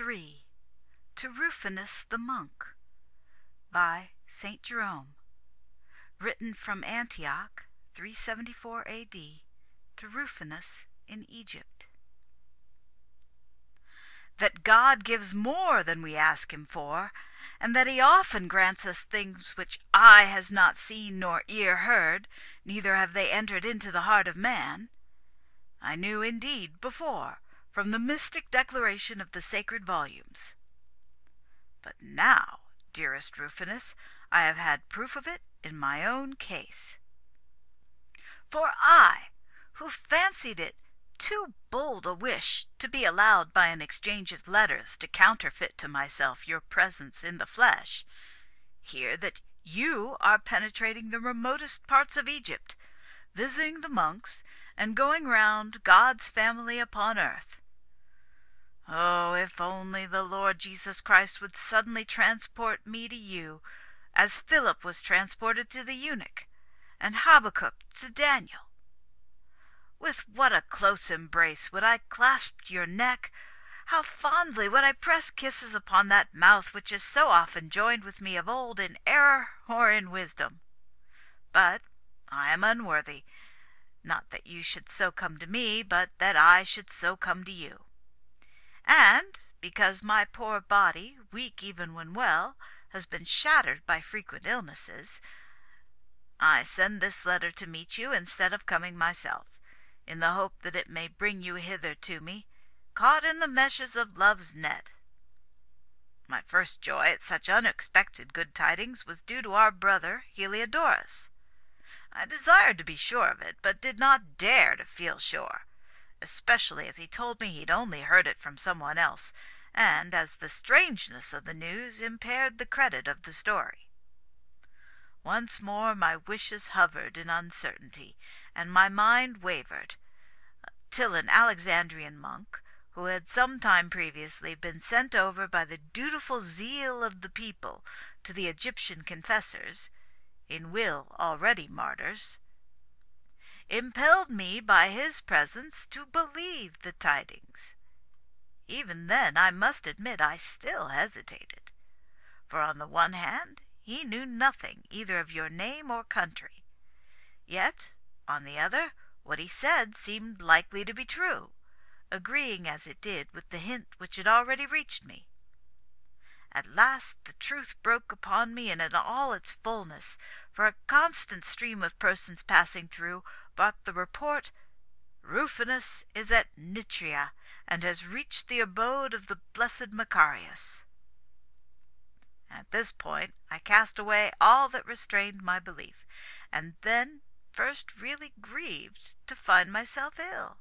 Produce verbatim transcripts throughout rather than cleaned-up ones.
three. To Rufinus the Monk, by Saint Jerome. Written from Antioch, three seventy-four A D, to Rufinus in Egypt. That God gives more than we ask him for, and that he often grants us things which eye has not seen nor ear heard, neither have they entered into the heart of man, I knew indeed before from the mystic declaration of the sacred volumes. But now, dearest Rufinus, I have had proof of it in my own case. For I, who fancied it too bold a wish to be allowed by an exchange of letters to counterfeit to myself your presence in the flesh, hear that you are penetrating the remotest parts of Egypt, visiting the monks, and going round God's family upon earth. Oh, if only the Lord Jesus Christ would suddenly transport me to you, as Philip was transported to the eunuch, and Habakkuk to Daniel! With what a close embrace would I clasp your neck! How fondly would I press kisses upon that mouth which has so often joined with me of old in error or in wisdom! But I am unworthy, not that you should so come to me, but that I should so come to you. And because my poor body, weak even when well, has been shattered by frequent illnesses, I send this letter to meet you instead of coming myself, in the hope that it may bring you hither to me, caught in the meshes of love's net. My first joy at such unexpected good tidings was due to our brother Heliodorus. I desired to be sure of it, but did not dare to feel sure, especially as he told me he'd only heard it from someone else, and as the strangeness of the news impaired the credit of the story. Once more my wishes hovered in uncertainty, and my mind wavered, till an Alexandrian monk, who had some time previously been sent over by the dutiful zeal of the people to the Egyptian confessors, in will already martyrs, impelled me by his presence to believe the tidings. Even then I must admit I still hesitated, for on the one hand he knew nothing either of your name or country, yet on the other what he said seemed likely to be true, agreeing as it did with the hint which had already reached me. At last the truth broke upon me in all its fullness, for a constant stream of persons passing through brought the report, "Rufinus is at Nitria, and has reached the abode of the blessed Macarius." At this point I cast away all that restrained my belief, and then first really grieved to find myself ill.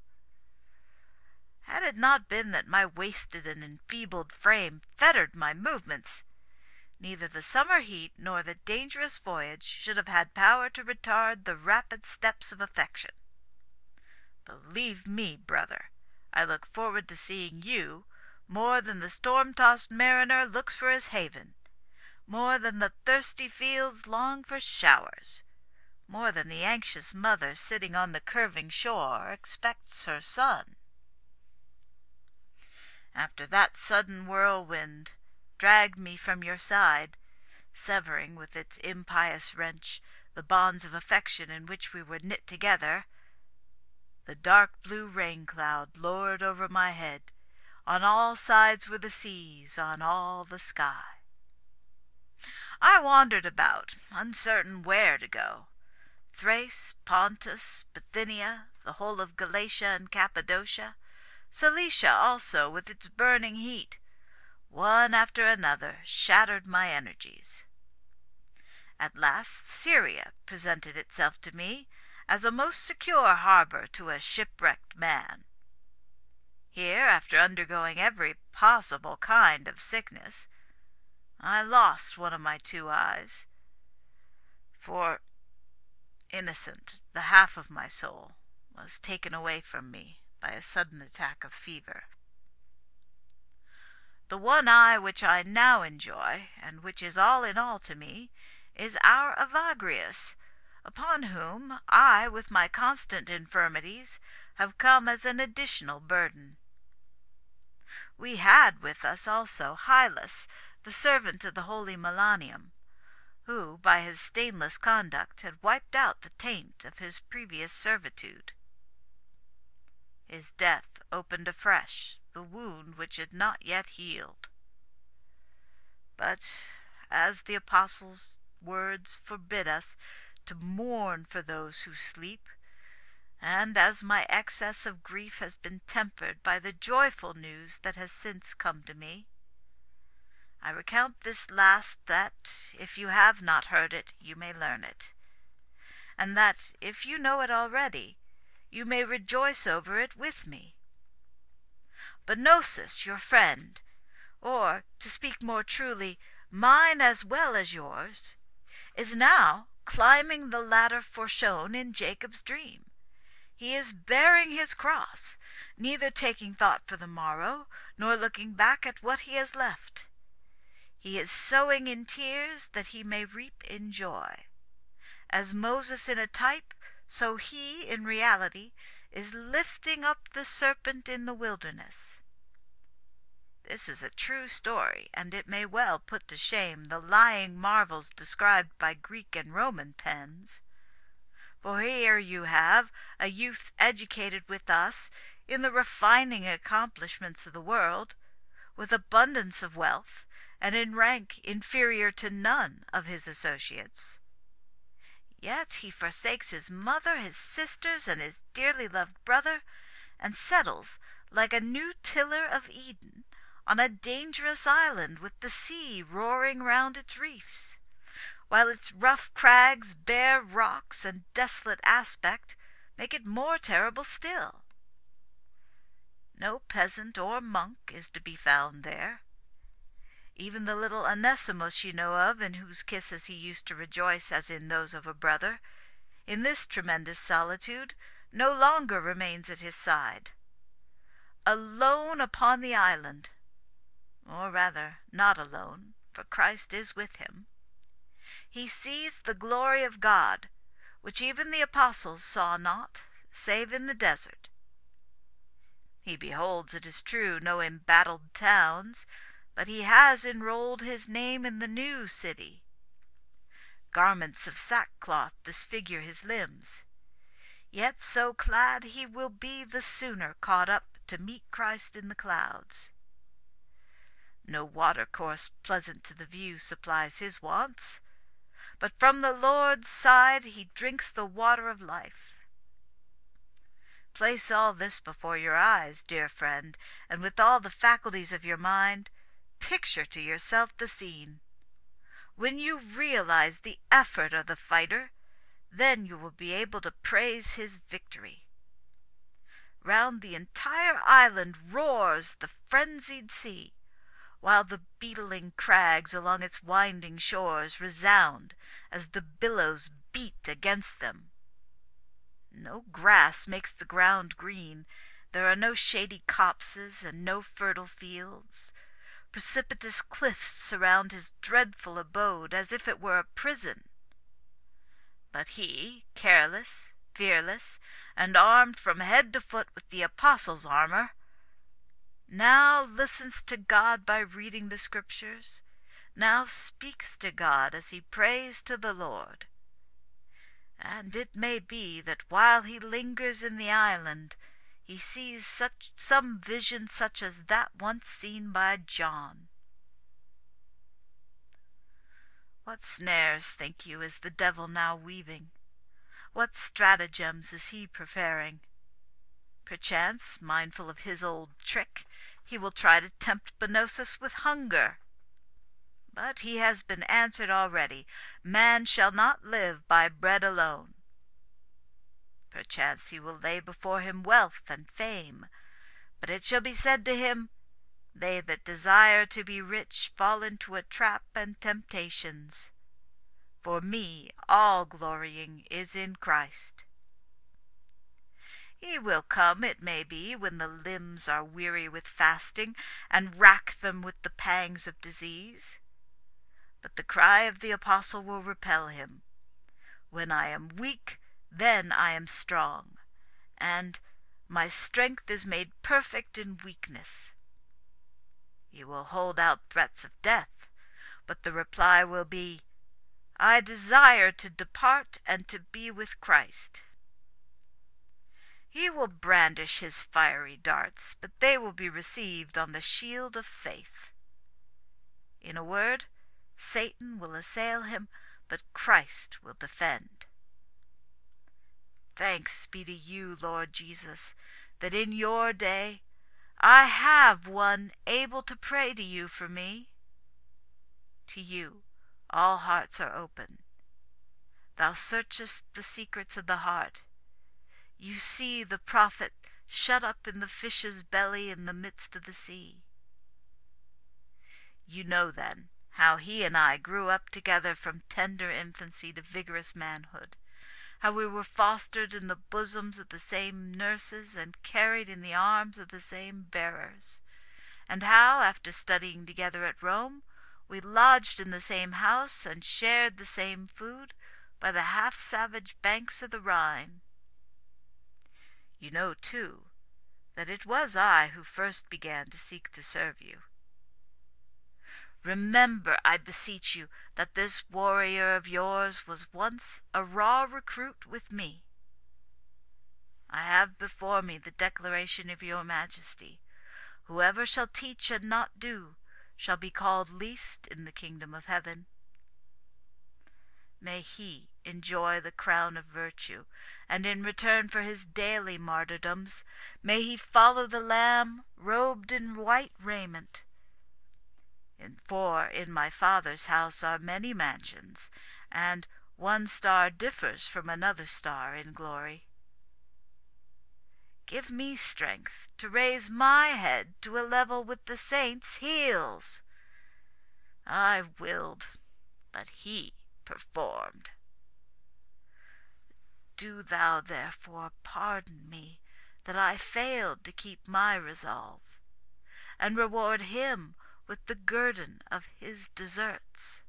Had it not been that my wasted and enfeebled frame fettered my movements, neither the summer heat nor the dangerous voyage should have had power to retard the rapid steps of affection. Believe me, brother, I look forward to seeing you more than the storm-tossed mariner looks for his haven, more than the thirsty fields long for showers, more than the anxious mother sitting on the curving shore expects her son. After that sudden whirlwind dragged me from your side, severing with its impious wrench the bonds of affection in which we were knit together, the dark blue rain-cloud lowered over my head, on all sides were the seas, on all the sky. I wandered about, uncertain where to go. Thrace, Pontus, Bithynia, the whole of Galatia and Cappadocia, Cilicia also with its burning heat, one after another shattered my energies. At last Syria presented itself to me as a most secure harbor to a shipwrecked man. Here, after undergoing every possible kind of sickness, I lost one of my two eyes, for, innocent, the half of my soul was taken away from me by a sudden attack of fever. The one eye which I now enjoy, and which is all in all to me, is our Evagrius, upon whom I, with my constant infirmities, have come as an additional burden. We had with us also Hylas, the servant of the holy Milanium, who, by his stainless conduct, had wiped out the taint of his previous servitude. His death opened afresh the wound which had not yet healed. But as the apostles' words forbid us to mourn for those who sleep, and as my excess of grief has been tempered by the joyful news that has since come to me, I recount this last, that, if you have not heard it, you may learn it, and that, if you know it already, you may rejoice over it with me. Bonosus, your friend, or, to speak more truly, mine as well as yours, is now climbing the ladder foreshown in Jacob's dream. He is bearing his cross, neither taking thought for the morrow, nor looking back at what he has left. He is sowing in tears that he may reap in joy. As Moses in a type, so he in reality is lifting up the serpent in the wilderness. This is a true story, and it may well put to shame the lying marvels described by Greek and Roman pens. For here you have a youth educated with us in the refining accomplishments of the world, with abundance of wealth, and in rank inferior to none of his associates. Yet he forsakes his mother, his sisters, and his dearly loved brother, and settles, like a new tiller of Eden, on a dangerous island with the sea roaring round its reefs, while its rough crags, bare rocks, and desolate aspect make it more terrible still. No peasant or monk is to be found there. Even the little Onesimus you know of, in whose kisses he used to rejoice as in those of a brother, in this tremendous solitude no longer remains at his side. Alone upon the island, or rather not alone, for Christ is with him, he sees the glory of God, which even the apostles saw not, save in the desert. He beholds, it is true, no embattled towns, but he has enrolled his name in the new city. Garments of sackcloth disfigure his limbs, yet so clad he will be the sooner caught up to meet Christ in the clouds. No watercourse pleasant to the view supplies his wants, but from the Lord's side he drinks the water of life. Place all this before your eyes, dear friend, and with all the faculties of your mind, picture to yourself the scene. When you realize the effort of the fighter, then you will be able to praise his victory. Round the entire island roars the frenzied sea, while the beetling crags along its winding shores resound as the billows beat against them. No grass makes the ground green, there are no shady copses and no fertile fields. Precipitous cliffs surround his dreadful abode as if it were a prison. But he, careless, fearless, and armed from head to foot with the apostles' armor, now listens to God by reading the Scriptures, now speaks to God as he prays to the Lord. And it may be that while he lingers in the island, he sees such some vision such as that once seen by John. What snares, think you, is the devil now weaving? What stratagems is he preparing? Perchance, mindful of his old trick, he will try to tempt Bonosus with hunger. But he has been answered already. Man shall not live by bread alone. Perchance he will lay before him wealth and fame, but it shall be said to him, They that desire to be rich fall into a trap and temptations. For me all glorying is in Christ. He will come, it may be, when the limbs are weary with fasting, and rack them with the pangs of disease. But the cry of the apostle will repel him. When I am weak, then I am strong, and my strength is made perfect in weakness. He will hold out threats of death, but the reply will be, "I desire to depart and to be with Christ." He will brandish his fiery darts, but they will be received on the shield of faith. In a word, Satan will assail him, but Christ will defend. Thanks be to you, Lord Jesus, that in your day I have one able to pray to you for me. To you all hearts are open. Thou searchest the secrets of the heart. You see the prophet shut up in the fish's belly in the midst of the sea. You know, then, how he and I grew up together from tender infancy to vigorous manhood, how we were fostered in the bosoms of the same nurses and carried in the arms of the same bearers, and how, after studying together at Rome, we lodged in the same house and shared the same food by the half-savage banks of the Rhine. You know, too, that it was I who first began to seek to serve you. Remember, I beseech you, that this warrior of yours was once a raw recruit with me. I have before me the declaration of your majesty. Whoever shall teach and not do shall be called least in the kingdom of heaven. May he enjoy the crown of virtue, and in return for his daily martyrdoms, may he follow the Lamb robed in white raiment. For in my Father's house are many mansions, and one star differs from another star in glory. Give me strength to raise my head to a level with the saints' heels. I willed, but he performed. Do thou therefore pardon me that I failed to keep my resolve, and reward him with the guerdon of his deserts.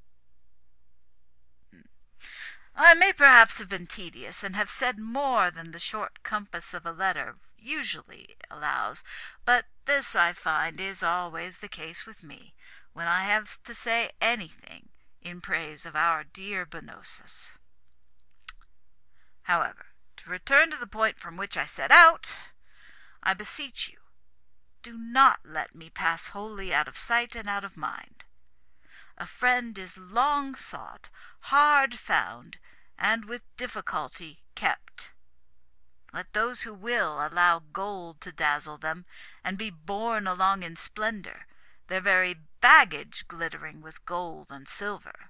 I may perhaps have been tedious, and have said more than the short compass of a letter usually allows, but this, I find, is always the case with me, when I have to say anything in praise of our dear Bonosus. However, to return to the point from which I set out, I beseech you, do not let me pass wholly out of sight and out of mind. A friend is long sought, hard found, and with difficulty kept. Let those who will allow gold to dazzle them, and be borne along in splendor, their very baggage glittering with gold and silver.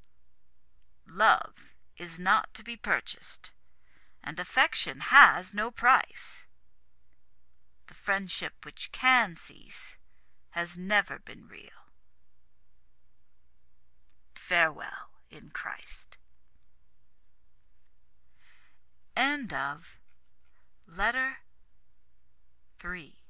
Love is not to be purchased, and affection has no price. The friendship which can cease has never been real. Farewell in Christ. End of Letter three.